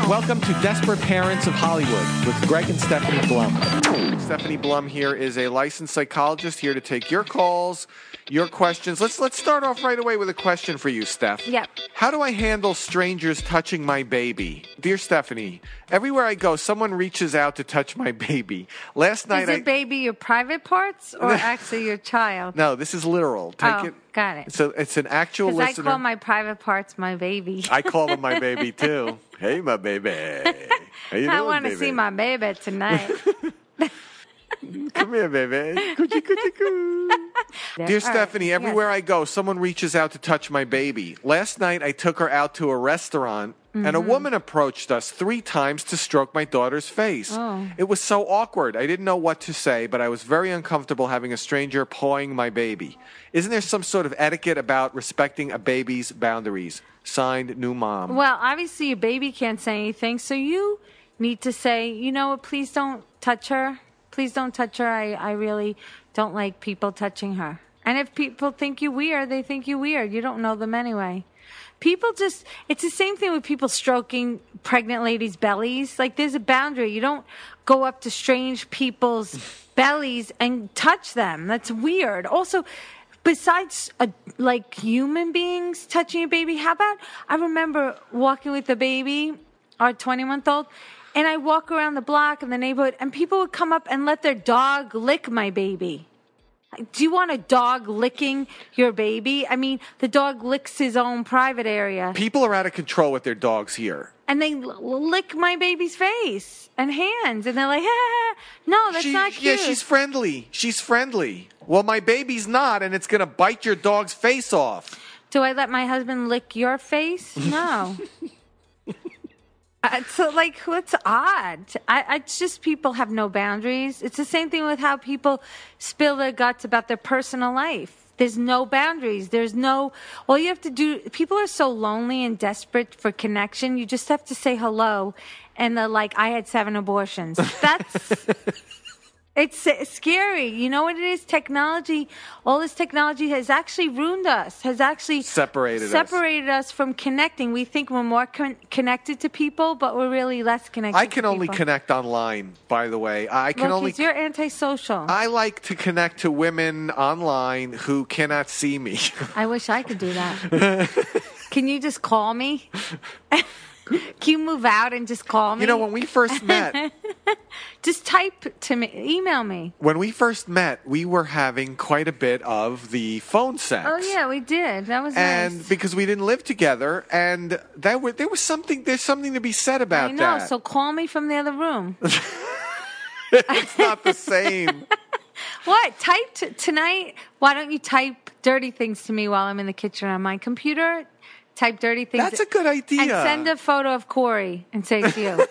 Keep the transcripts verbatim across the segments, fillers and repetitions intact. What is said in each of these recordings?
Welcome to Desperate Parents of Hollywood with Greg and Stephanie Blum. Stephanie Blum here is a licensed psychologist here to take your calls, your questions. Let's let's start off right away with a question for you, Steph. Yep. How do I handle strangers touching my baby? Dear Stephanie, everywhere I go, someone reaches out to touch my baby. Last night Is I... it baby your private parts or actually your child? No, this is literal. Take oh, it. got it. So it's an actual Because I listener. call my private parts my baby. I call them my baby too. Hey, my baby. How you I doing, want to baby? see my baby tonight. Come here, baby. Coochie, coochie, coo. Dear All Stephanie, right, everywhere yes. I go, someone reaches out to touch my baby. Last night, I took her out to a restaurant, Mm-hmm. and a woman approached us three times to stroke my daughter's face. Oh. It was so awkward. I didn't know what to say, but I was very uncomfortable having a stranger pawing my baby. Isn't there some sort of etiquette about respecting a baby's boundaries? Signed, new mom. Well, obviously your baby can't say anything, so you need to say, you know what, please don't touch her. Please don't touch her. I, I really don't like people touching her. And if people think you weird, they think you weird. You don't know them anyway. People just, it's the same thing with people stroking pregnant ladies' bellies. Like, there's a boundary. You don't go up to strange people's bellies and touch them. That's weird. Also, besides, uh, like, human beings touching a baby, how about, I remember walking with the baby, our twenty-month-old, and I walk around the block in the neighborhood, and people would come up and let their dog lick my baby. Do you want a dog licking your baby? I mean, the dog licks his own private area. People are out of control with their dogs here. And they l- lick my baby's face and hands. And they're like, ah, no, that's She- not cute. Yeah, she's friendly. She's friendly. Well, my baby's not, and it's going to bite your dog's face off. Do I let my husband lick your face? No. Uh, so, like, what's odd? I, it's just people have no boundaries. It's the same thing with how people spill their guts about their personal life. There's no boundaries. There's no, all you have to do, people are so lonely and desperate for connection. You just have to say hello. And they're like, I had seven abortions. That's, it's scary. You know what it is? Technology, all this technology has actually ruined us, has actually Separated us. separated us from connecting. We think we're more con- connected to people, but we're really less connected I to can people. only connect online, by the way. I can Look, only. you're antisocial. I like to connect to women online who cannot see me. I wish I could do that. Can you just call me? Can you move out and just call me? You know, when we first met, just type to me, email me. when we first met, we were having quite a bit of the phone sex. Oh yeah, we did. That was And nice. because we didn't live together, and that were, there was something. There's something to be said about I know. that. So call me from the other room. It's not the same. What? Type t- tonight? Why don't you type dirty things to me while I'm in the kitchen on my computer? Type dirty things. That's a good idea. And send a photo of Corey and say it's you.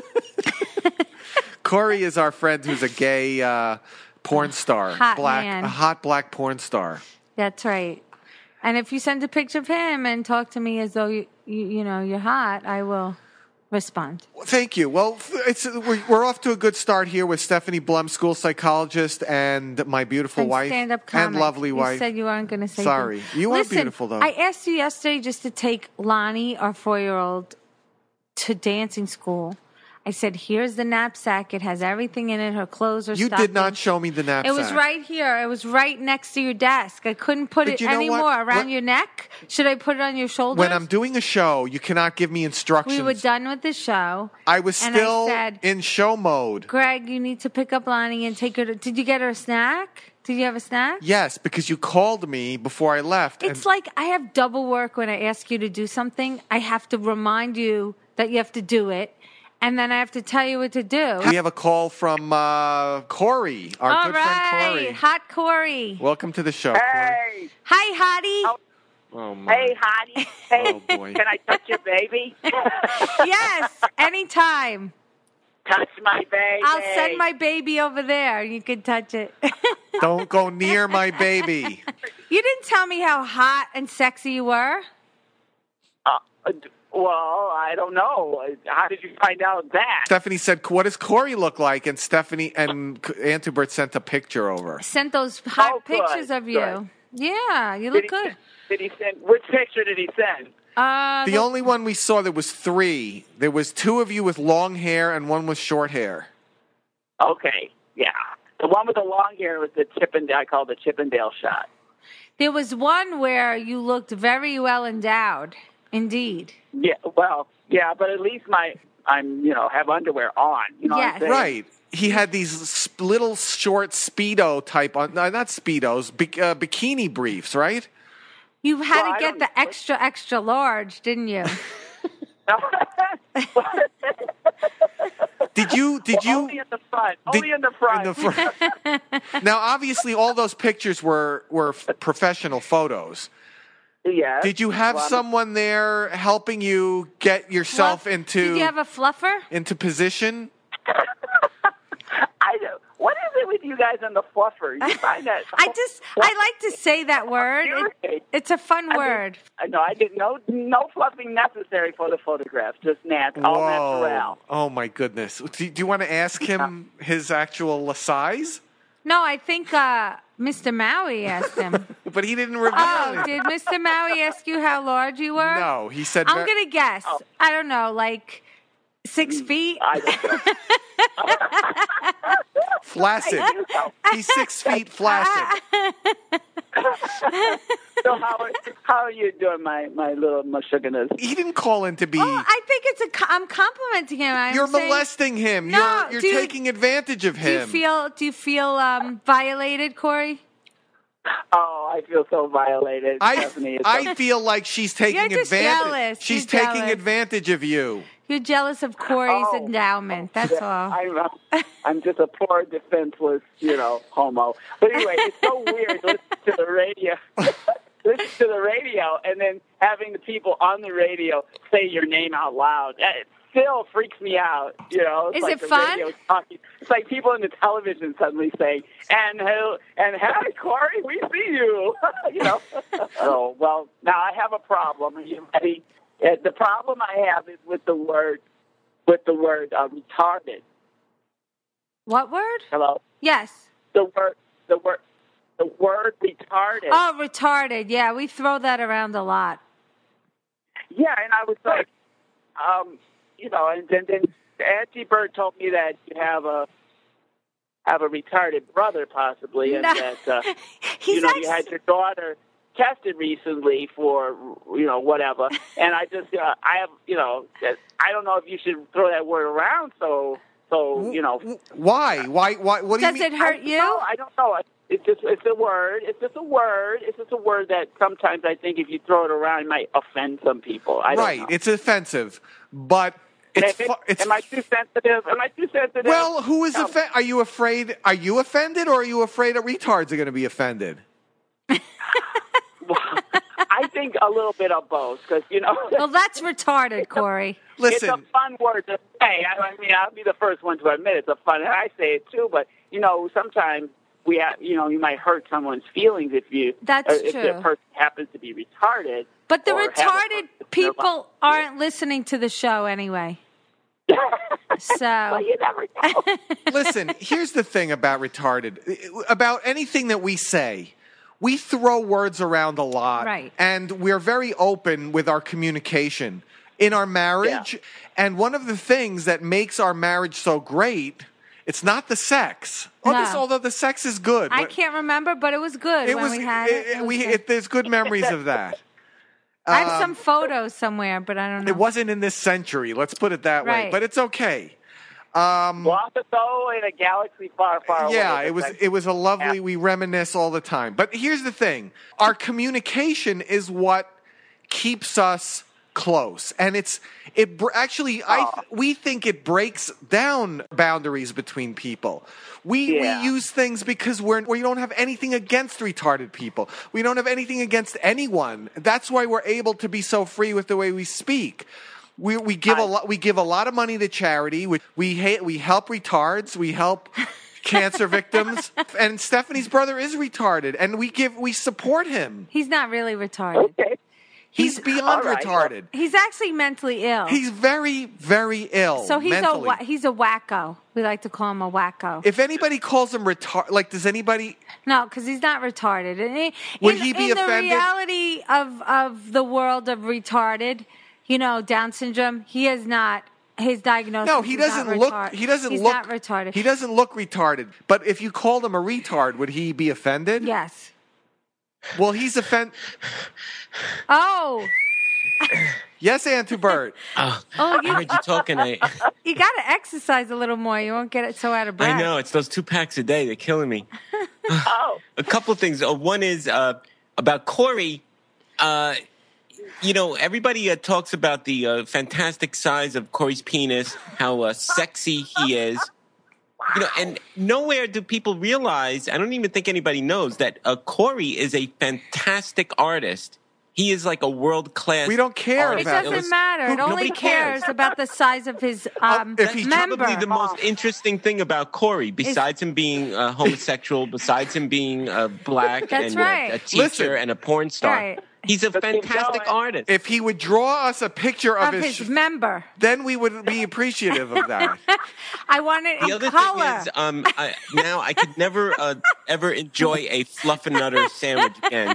Corey is our friend who's a gay uh, porn star, Hot black, man. a hot black porn star. That's right. And if you send a picture of him and talk to me as though you you, you know you're hot, I will respond. Well, thank you. Well, it's we're, we're off to a good start here with Stephanie Blum, school psychologist, and my beautiful And wife stand-up comic. and lovely you wife. You said you weren't going to say. Sorry. things. You are Listen, beautiful, though. I asked you yesterday just to take Lonnie, our four-year-old, to dancing school. I said, here's the knapsack. It has everything in it. Her clothes are You stuffed did not in. show me the knapsack. It was right here. It was right next to your desk. I couldn't put But it you know anymore what? around When- your neck. Should I put it on your shoulders? When I'm doing a show, you cannot give me instructions. we were done with the show. I was and I still said, in show mode. Greg, you need to pick up Lonnie and take her to... Did you get her a snack? Did you have a snack? Yes, because you called me before I left. It's and like I have double work when I ask you to do something. I have to remind you that you have to do it. And then I have to tell you what to do. we have a call from uh, Corey, our All good right. friend Corey. Hot Corey. Welcome to the show, Corey. Hey, Hi, Hottie. Oh, my. hey, hottie. Hey, Oh, boy. can I touch your baby? Yes, anytime. Touch my baby. I'll send my baby over there. You can touch it. Don't go near my baby. You didn't tell me how hot and sexy you were. Uh, well, I don't know. How did you find out that? Stephanie said, what does Corey look like? And Stephanie and Antubert sent a picture over. Sent those hot Oh, good, pictures of you. good. Yeah, you Did look he, good. Did he send? Which picture did he send? Uh, The only one we saw, there was three. There was two of you with long hair and one with short hair. Okay, yeah. The one with the long hair was the Chippendale. I call it the Chippendale shot. There was one where you looked very well endowed, indeed. Yeah, well, yeah, but at least my I'm you know have underwear on. You know Yes. what I'm saying? Right. He had these sp- little short Speedo type, on, no, not Speedos, bi- uh, bikini briefs, right? You had Well, I to get don't- the extra, extra large, didn't you? Did you? Did Well, you? only in the front. Did- Only in the front. In the front. Now, obviously, all those pictures were were f- professional photos. Yes. Did you have Well, someone there helping you get yourself Fluff- into Did you have a fluffer? into position? I don't. What is it with you guys and the fluffer? You find that? I just, I like to say that word. It, it's a fun word. I know. I didn't. No, no fluffing necessary for the photograph. Just nat, all natural. Oh my goodness! Do, do you want to ask him his actual size? No, I think uh, Mister Maui asked him. But he didn't reveal Oh, it. did Mister Maui ask you how large you were? No, he said. I'm ver- going to guess. I don't know, like six feet? I don't know. Flaccid. He's six feet flaccid. So how are, how are you doing, my my little mashuganas? He didn't call in to be. Oh, I think it's a. co- I'm complimenting him. I'm You're saying, molesting him. No, you're you're do you- taking advantage of Do him. you feel? Do you feel um, violated, Corey? Oh, I feel so violated, I Stephanie. It's I so- feel like she's taking You're just advantage. jealous. She's You're taking jealous. advantage of you. You're jealous of Corey's Oh. endowment. That's all. I'm, uh, I'm just a poor defenseless, you know, homo. But anyway, it's so weird listening to the radio, listening to the radio, and then having the people on the radio say your name out loud. It still freaks me out. You know, it's Is like it the fun? radio's talking. It's like people in the television suddenly saying, "And who? And hi, Corey, we see you." You know. So well, now I have a problem. Are you ready? Uh, the problem I have is with the word, with the word uh, retarded. What word? Hello. Yes. The word, the word, the word retarded. Oh, retarded. Yeah, we throw that around a lot. Yeah, and I was like, um, you know, and then, then Auntie Bird told me that you have a have a retarded brother, possibly, and No. that uh, He's you know actually, you had your daughter tested recently for you know whatever, and I just uh, I have you know I don't know if you should throw that word around so so you know. Why? Why? Why? What do Does you mean? it hurt I, you? No, I don't know. It's just it's a word. It's just a word. It's just a word that sometimes I think if you throw it around, it might offend some people. I don't Right. know. It's offensive, but it's Am- fu- it's. Am I too sensitive? Am I too sensitive? Well, who is No. offended? Are you afraid? Are you offended, or are you afraid that retards are going to be offended? I think a little bit of both, because you know. Well, that's retarded, Corey. Listen, It's a fun word to say. I I mean, I'll be the first one to admit it's a fun, and I say it too. But you know, sometimes we have, you know, you might hurt someone's feelings if you, That's uh, if true. the person happens to be retarded. But the or have a retarded person in their people life. aren't listening to the show anyway. Well, So, you never know. listen. Here's the thing about retarded. About anything that we say, we throw words around a lot, Right. and we're very open with our communication in our marriage. Yeah. And one of the things that makes our marriage so great, it's not the sex. Oh, No. this, although the sex is good. I can't remember, but it was good It when was. we had it. It was we, good. it, there's good memories of that. I have um, some photos somewhere, but I don't know. It wasn't in this century. Let's put it that way. Right. But it's okay. Um, Long ago in a galaxy far, far away. yeah, it was. It was a lovely. Yeah. We reminisce all the time. But here's the thing: our communication is what keeps us close, and it's it br- actually. I th- we think it breaks down boundaries between people. We Yeah. we use things because we're we don't have anything against retarded people. We don't have anything against anyone. That's why we're able to be so free with the way we speak. We we give a I- lot. We give a lot of money to charity. We we hate, we help retards. We help cancer victims. And Stephanie's brother is retarded, and we give we support him. He's not really retarded. Okay. He's, He's- beyond All right, retarded. He's actually mentally ill. He's very, very ill. so he's mentally. a wa- he's a wacko. We like to call him a wacko. If anybody calls him retard, like, does anybody? No, because he's not retarded. And he- Would in, he be in offended? the reality of of the world of retarded, you know, Down syndrome, he is not. His diagnosis. No, he is doesn't not look. retard- He doesn't he's look. not retarded. He doesn't look retarded. But if you called him a retard, would he be offended? Yes. Well, he's offended. Oh, Yes, Auntie Bert. Oh, oh, I you heard you talking. I, you got to exercise a little more. You won't get it so out of breath. I know it's those two packs a day. They're killing me. Oh, A couple of things. Uh, one is uh, about Corey. Uh, you know, everybody uh, talks about the uh, fantastic size of Corey's penis, how uh, sexy he is. You know, and nowhere do people realize, I don't even think anybody knows, that uh, Corey is a fantastic artist. He is like a world-class We don't care artist. It about doesn't Illus- matter. It Who- only nobody cares cares. about the size of his um, if he- member. Probably the most interesting thing about Corey, besides him being uh, homosexual, besides him being uh, black That's and uh, right. a teacher Listen. and a porn star, Right. he's a But keep fantastic going. artist. If he would draw us a picture of, of his, his sh- member. then we would be appreciative of that. I want it the in other color. thing is, um, I, now I could never uh, ever enjoy a fluffernutter sandwich again.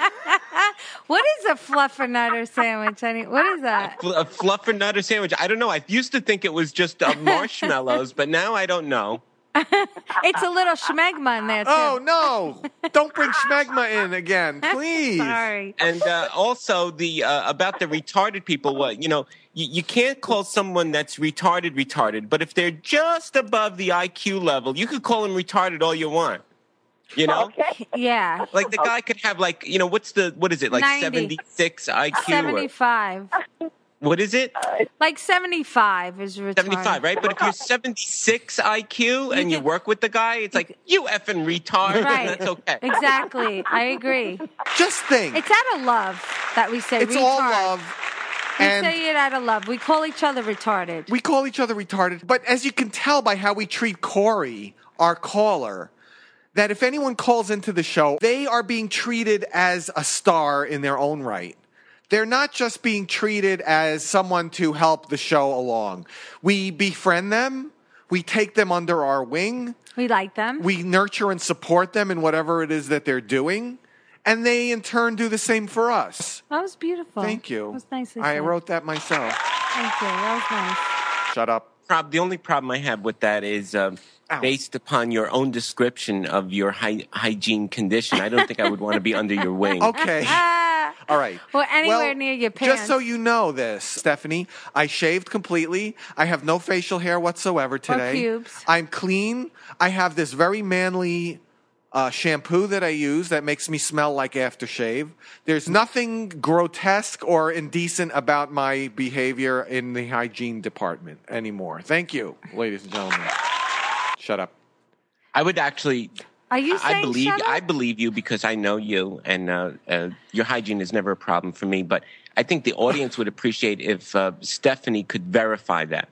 What is a fluffernutter sandwich? Any, what is that? Fl- A fluffernutter sandwich. I don't know. I used to think it was just uh, marshmallows, but now I don't know. It's a little schmegma in there, too. Oh no! Don't bring schmegma in again, please. Sorry. And uh, also the uh, about the retarded people. What you know, you, you can't call someone that's retarded retarded, but if they're just above the I Q level, you could call them retarded all you want. You know, okay. Yeah. like the guy could have like you know what's the what is it like ninety. seventy-six I Q? Or, seventy-five. what is it? Like seventy-five is retarded. seventy-five, right? But if you're seventy-six I Q and you, can- work with the guy, it's like you effing retard. Right. That's okay. Exactly. I agree. Just think. It's out of love that we say It's retard. all love. We And say it out of love. We call each other retarded. we call each other retarded. But as you can tell by how we treat Corey, our caller, that if anyone calls into the show, they are being treated as a star in their own right. They're not just being treated as someone to help the show along. We befriend them. We take them under our wing. We like them. We nurture and support them in whatever it is that they're doing. And they, in turn, do the same for us. That was beautiful. Thank you. That was nicely I said. wrote that myself. Thank you. That was nice. Shut up. Prob- the only problem I have with that is um, Ow. based upon your own description of your hy- hygiene condition. I don't think I would want to be under your wing. Okay. Ah. All right. Well, anywhere near your pants. Just so you know this, Stephanie, I shaved completely. I have no facial hair whatsoever today. pubes. I'm clean. I have this very manly uh, shampoo that I use that makes me smell like aftershave. There's nothing grotesque or indecent about my behavior in the hygiene department anymore. Thank you, ladies and gentlemen. Shut up. I would actually. Are you I saying believe shut up? I believe you because I know you, and uh, uh, your hygiene is never a problem for me. But I think the audience would appreciate if uh, Stephanie could verify that.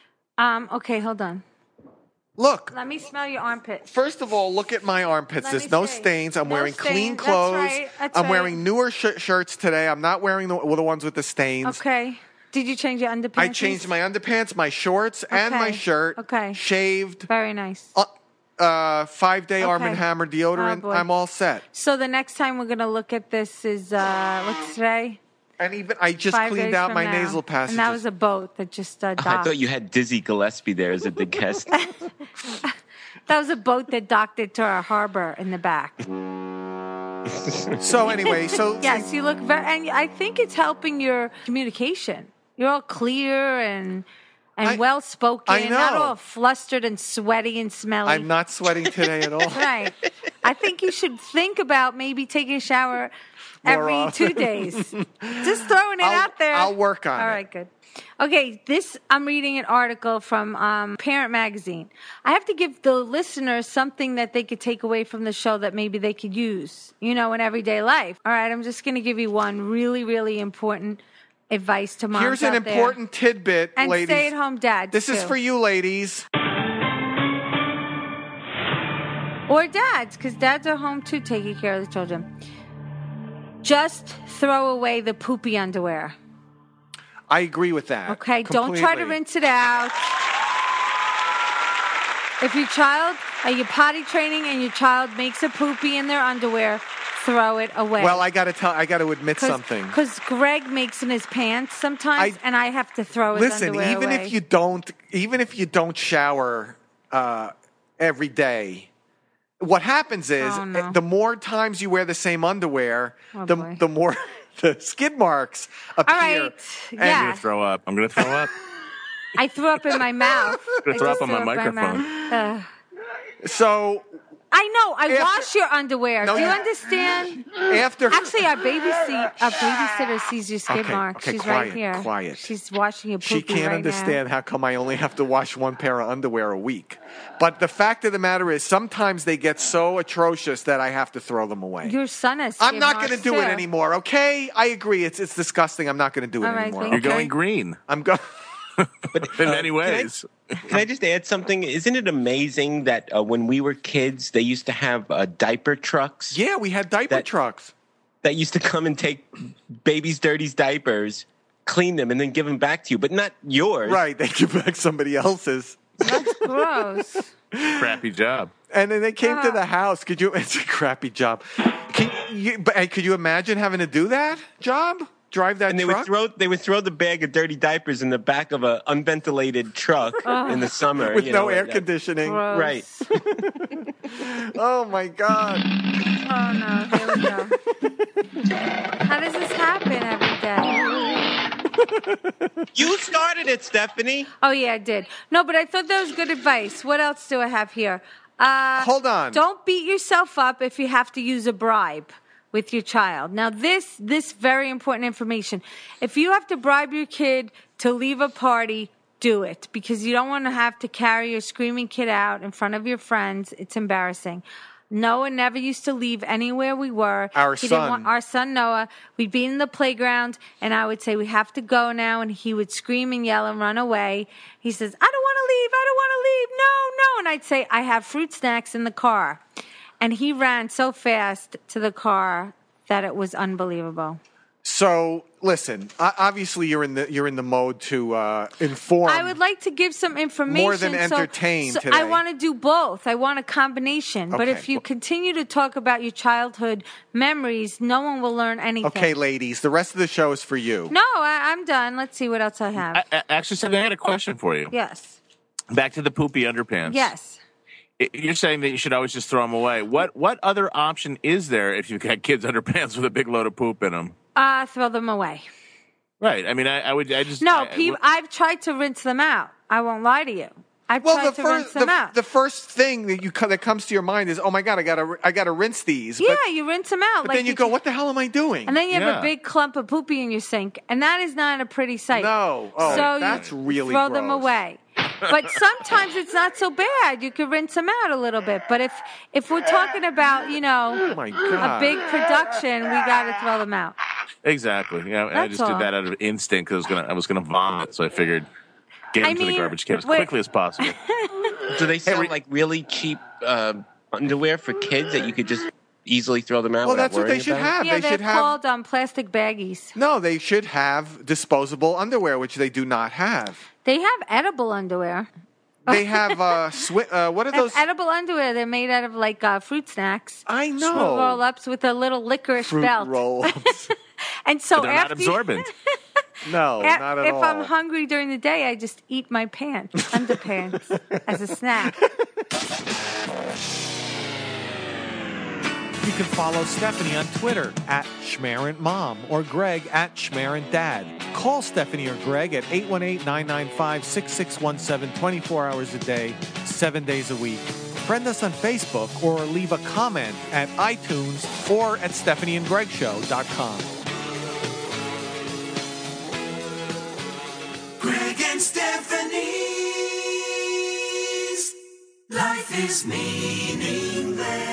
Um, okay, hold on. Look, Let me smell your armpit. first of all, look at my armpits. Let There's me no see. stains. I'm No wearing stains. clean That's clothes. right. That's I'm right. wearing newer sh- shirts today. I'm not wearing the, well, the ones with the stains. Okay. Did you change your underpants? I changed my underpants, my shorts, and my Okay. shirt. Okay. Shaved. Very nice. Uh, uh, five day Arm and Okay. Hammer deodorant. Oh, boy. I'm all set. So the next time we're gonna look at this is uh, what's today? And even I just Five cleaned days out from my now. nasal passages. And that was a boat that just uh, docked. I thought you had Dizzy Gillespie there as a the guest. That was a boat that docked it to our harbor in the back. so anyway, so Yes, you look very, and I think it's helping your communication. You're all clear and and I- well spoken. I Not know. all flustered and sweaty and smelly. I'm not sweating today at all. Right. I think you should think about maybe taking a shower More every often. two days. Just throwing it I'll- out there. I'll work on All it. right, good. Okay, this I'm reading an article from um, Parent Magazine. I have to give the listeners something that they could take away from the show that maybe they could use, you know, in everyday life. All right, I'm just going to give you one really, really important advice to moms Here's an out there. important tidbit, and ladies. stay-at-home dads. This is too. for you, ladies. Or dads, because dads are home too taking care of the children. just throw away the poopy underwear. I agree with that. Okay, don't try to completely. rinse it out. If your child, are you potty training and your child makes a poopy in their underwear, throw it away. Well, I got to tell, I got to admit something. Because Greg makes in his pants sometimes, I- and I have to throw his Listen, underwear even away. if you don't, even if you don't shower uh, every day, what happens is Oh, no. the more times you wear the same underwear, Oh, the boy. the more the skid marks appear. All right, And- I'm gonna yeah. throw up. I'm gonna throw up. I threw up in my mouth. Gonna I throw just up on my threw microphone. mouth. Ugh. So I know. I After- wash your underwear. No, Do you you- understand? after Actually, our babysit, our babysitter sees your skid Okay, mark. okay, She's quiet, right here. quiet. She's washing your poopy she can't right understand how come I only have to wash one pair of underwear a week. But the fact of the matter is, sometimes they get so atrocious that I have to throw them away. now. Your son has. I'm skid not marks, going to do too. it anymore. Okay, I agree. It's it's disgusting. I'm not going to do it All right, anymore. thank You're okay? going green I'm going. But in uh, many can I- ways. Can I just add something? Isn't it amazing that uh, when we were kids, they used to have uh, diaper trucks Yeah, we had diaper That- trucks. that used to come and take babies' dirty diapers, clean them, and then give them back to you, but not yours. Right, they give back somebody else's. That's gross. Crappy job. And then they came to Ah. the house. Could you? It's a crappy job. Can you, but uh, could you imagine having to do that job? Drive that And they truck? would throw they would throw the bag of dirty diapers in the back of an unventilated truck in the summer with you no know, air and, uh, conditioning. Gross. Right. Oh my God! Oh no! Here we go. How does this happen every day? You started it, Stephanie. Oh yeah, I did. No, but I thought that was good advice. What else do I have here? Uh, Hold on. Don't beat yourself up if you have to use a bribe with your child. Now, this this very important information. If you have to bribe your kid to leave a party, do it, because you don't want to have to carry your screaming kid out in front of your friends. It's embarrassing. Noah never used to leave anywhere we were. Our He didn't son. want, our son Noah, we'd be in the playground, and I would say, we have to go now, and he would scream and yell and run away. He says, I don't want to leave, I don't want to leave, no, no. And I'd say, I have fruit snacks in the car. And he ran so fast to the car that it was unbelievable. So listen, o- obviously you're in the you're in the mode to uh, inform. I would like to give some information. More than so- entertain so today. I want to do both. I want a combination. But Okay. if you continue to talk about your childhood memories, no one will learn anything. Okay, ladies, the rest of the show is for you. No, I, I'm done. Let's see what else I have. I, I- actually, Stephanie, I had a question for you. yes. Back to the poopy underpants. Yes. I- You're saying that you should always just throw them away. What what other option is there if you've got kids' underpants with a big load of poop in them? Uh, throw them away. Right. I mean, I, I would. I just No, I, peop I've tried to rinse them out. I won't lie to you. I've Well, tried the to rinse first them the, out. the first thing that you co- that comes to your mind is, oh my God, I gotta I gotta rinse these. yeah, but, you rinse them out. but like then you go, what the hell am I doing? And then you have Yeah. a big clump of poopy in your sink, and that is not a pretty sight. No. Oh, so that's you really throw them gross. away. But sometimes it's not so bad. You could rinse them out a little bit. But if if we're talking about, you know, Oh my a God. big production, we got to throw them out. exactly. Yeah, I That's just all. did that out of instinct because I was gonna I was gonna vomit, so I figured get them I to the mean, garbage can as wait. quickly as possible. Do they sell Hey, re- like really cheap uh, underwear for kids that you could just easily throw them out? Well, without that's what they worrying should about it? have. Yeah, they they're should have. called um, plastic baggies. No, they should have disposable underwear, which they do not have. They have edible underwear. They have uh, swi- uh what are They have those? edible underwear. They're made out of like uh, fruit snacks. I Fruit know. roll-ups with a little licorice Fruit belt. roll-ups. And so But they're not after you- absorbent. No, A- not at if all. I'm hungry during the day, I just eat my pants, underpants, as a snack. You can follow Stephanie on Twitter at SchmarantMom or Greg at SchmarantDad. Call Stephanie or Greg at eight one eight, nine nine five, six six one seven twenty-four hours a day, seven days a week. Friend us on Facebook or leave a comment at iTunes or at stephanie and greg show dot com. Greg and Stephanie's Life is Meaningless.